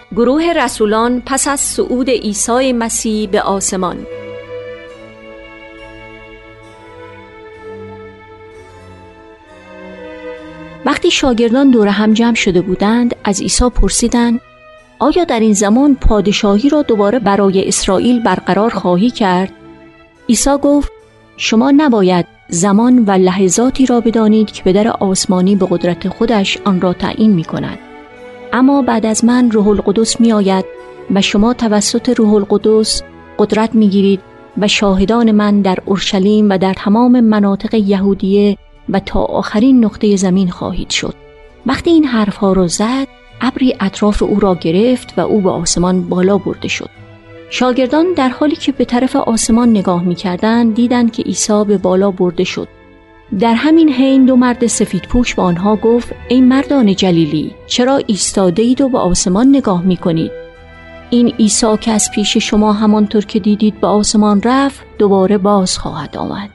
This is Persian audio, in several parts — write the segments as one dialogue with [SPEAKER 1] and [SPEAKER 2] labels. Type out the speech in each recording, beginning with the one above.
[SPEAKER 1] گروه رسولان پس از صعود عیسی مسیح به آسمان. وقتی شاگردان دور هم جمع شده بودند، از عیسی پرسیدند: آیا در این زمان پادشاهی را دوباره برای اسرائیل برقرار خواهی کرد؟ عیسی گفت: شما نباید زمان و لحظاتی را بدانید که پدر آسمانی به قدرت خودش آن را تعیین می کند. اما بعد از من روح القدس می آید و شما توسط روح القدس قدرت می گیرید و شاهدان من در اورشلیم و در تمام مناطق یهودیه و تا آخرین نقطه زمین خواهید شد. وقتی این حرفها را زد، ابری اطراف او را گرفت و او به آسمان بالا برده شد. شاگردان در حالی که به طرف آسمان نگاه می‌کردند، دیدند که عیسی به بالا برده شد. در همین حین دو مرد سفیدپوش به آنها گفت: ای مردان جلیلی، چرا ایستاده اید و به آسمان نگاه می‌کنید؟ این عیسی که از پیش شما همانطور که دیدید به آسمان رفت، دوباره باز خواهد آمد.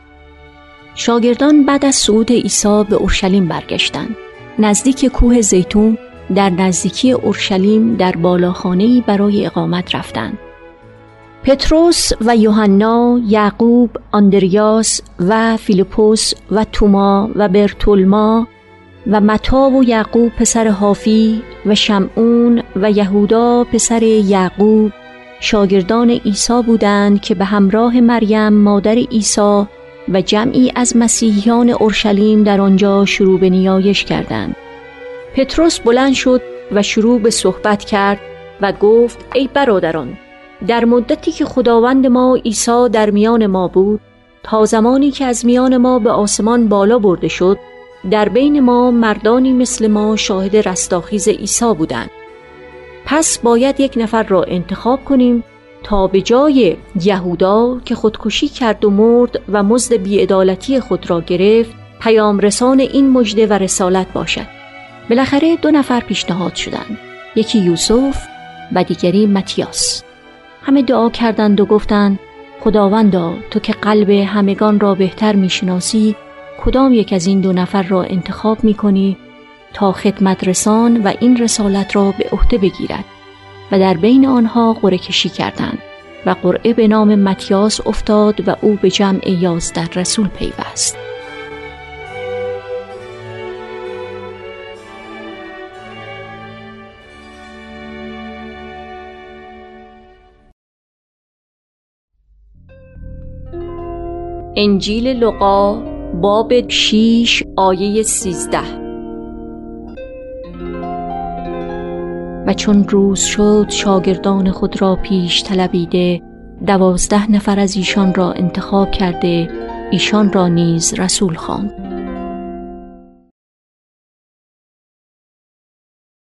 [SPEAKER 1] شاگردان بعد از صعود عیسی به اورشلیم برگشتند. نزدیک کوه زیتون در نزدیکی اورشلیم در بالاخانه‌ای برای اقامت رفتند. پتروس و یوحنا، یعقوب، آندریاس و فیلیپوس و توما و برتولما و متی و یعقوب پسر حافی و شمعون و یهودا پسر یعقوب شاگردان عیسی بودند که به همراه مریم مادر عیسی و جمعی از مسیحیان اورشلیم در آنجا شروع به نیایش کردند. پتروس بلند شد و شروع به صحبت کرد و گفت: ای برادران، در مدتی که خداوند ما عیسی در میان ما بود، تا زمانی که از میان ما به آسمان بالا برده شد، در بین ما مردانی مثل ما شاهد رستاخیز عیسی بودند. پس باید یک نفر را انتخاب کنیم تا به جای یهودا که خودکشی کرد و مرد و مزد بی‌عدالتی خود را گرفت، پیام رسان این مژده و رسالت باشد. بالاخره دو نفر پیشنهاد شدند، یکی یوسف و دیگری متیاس. همه دعا کردند و گفتند: خداوندا، تو که قلب همگان را بهتر میشناسی، کدام یک از این دو نفر را انتخاب میکنی تا خدمت رسان و این رسالت را به عهده بگیرد؟ و در بین آنها قرعه کشی کردند و قرعه به نام متیاس افتاد و او به جمع 11 رسول پیوست. انجیل لوقا باب 6 آیه 13. و چون روز شد شاگردان خود را پیش طلبیده 12 نفر از ایشان را انتخاب کرده، ایشان را نیز رسول خواند.